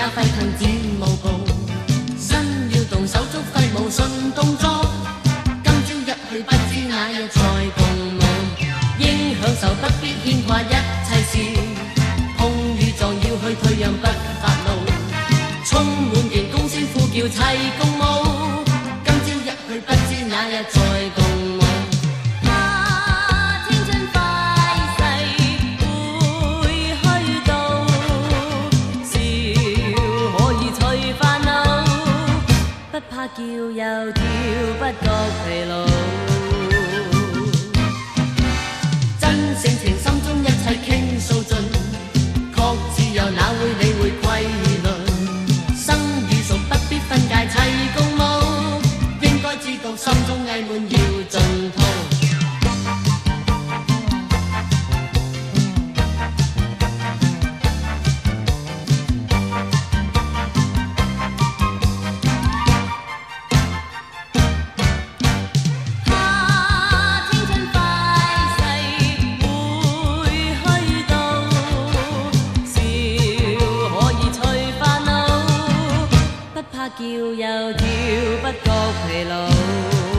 揮騰展舞步，身要動，手足揮舞順動作。今朝一去不知哪日再共舞，應享受不必牽掛一切事，碰與撞要去退讓不發怒，充滿勁公聲呼叫齊共舞。今朝一去不知哪日再共舞。不怕叫又跳，不覺疲勞。真性情心中一切傾訴盡，確自由哪會理會規律？生與熟不必分界齊共舞，應該知道心中翳悶要盡吐。叫又跳，不覺疲勞。